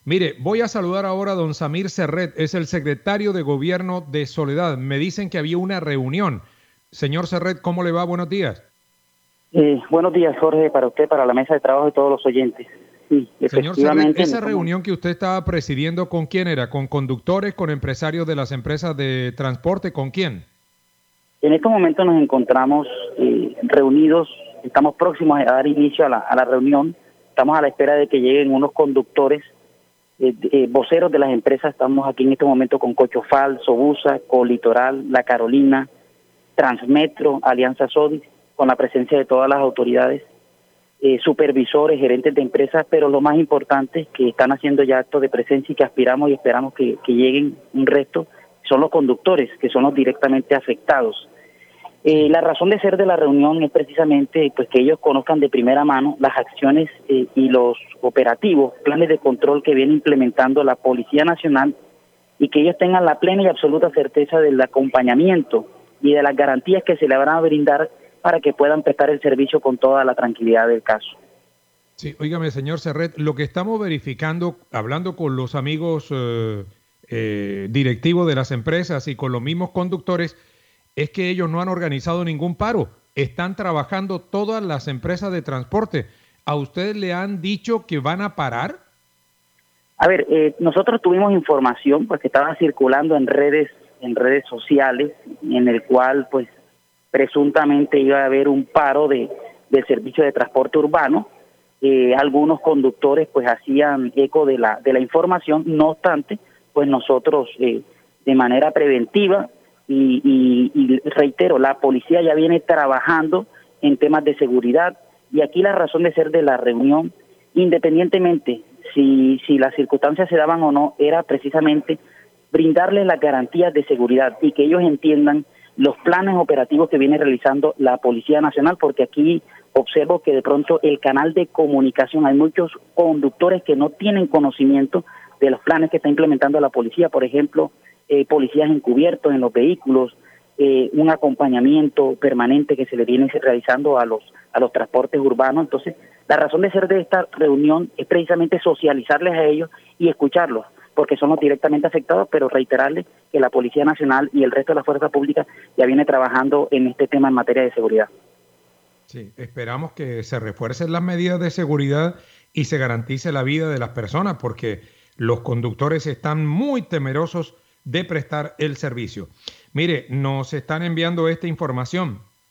Mire, voy a saludar ahora a don Samir Serret, es el secretario de Gobierno de Soledad. Me dicen que había una reunión. Señor Serret, ¿cómo le va? Buenos días. Buenos días, Jorge, para usted, para la mesa de trabajo y todos los oyentes. Sí, Señor Serret, efectivamente. esa reunión que usted estaba presidiendo, ¿con quién era? ¿Con conductores, con empresarios de las empresas de transporte? ¿Con quién? En este momento nos encontramos reunidos, estamos próximos a dar inicio a la reunión. Estamos a la espera de que lleguen unos conductores, voceros de las empresas. Estamos aquí en este momento con Cochofal, Sobusa, Colitoral, La Carolina, Transmetro, Alianza Sodis, con la presencia de todas las autoridades, supervisores, gerentes de empresas, pero lo más importante es que están haciendo ya actos de presencia y que aspiramos y esperamos que lleguen un resto, son los conductores, que son los directamente afectados. La razón de ser de la reunión es precisamente pues que ellos conozcan de primera mano las acciones y los operativos, planes de control que viene implementando la Policía Nacional y que ellos tengan la plena y absoluta certeza del acompañamiento y de las garantías que se le van a brindar para que puedan prestar el servicio con toda la tranquilidad del caso. Sí, óigame, señor Serret, lo que estamos verificando, hablando con los amigos directivos de las empresas y con los mismos conductores, es que ellos no han organizado ningún paro. Están trabajando todas las empresas de transporte. ¿A ustedes le han dicho que van a parar? A ver, nosotros tuvimos información pues que estaba circulando en redes sociales, en el cual pues presuntamente iba a haber un paro del servicio de transporte urbano. Algunos conductores pues hacían eco de la información. No obstante, pues nosotros de manera preventiva y reitero, la policía ya viene trabajando en temas de seguridad, y aquí la razón de ser de la reunión, independientemente si las circunstancias se daban o no, era precisamente brindarles las garantías de seguridad y que ellos entiendan los planes operativos que viene realizando la Policía Nacional, porque aquí observo que de pronto el canal de comunicación, hay muchos conductores que no tienen conocimiento de los planes que está implementando la policía, por ejemplo, policías encubiertos en los vehículos, un acompañamiento permanente que se le viene realizando a los transportes urbanos. Entonces, la razón de ser de esta reunión es precisamente socializarles a ellos y escucharlos, porque son los directamente afectados, pero reiterarles que la Policía Nacional y el resto de la fuerza pública ya viene trabajando en este tema en materia de seguridad. Sí, esperamos que se refuercen las medidas de seguridad y se garantice la vida de las personas, porque los conductores están muy temerosos de prestar el servicio. Mire, nos están enviando esta información.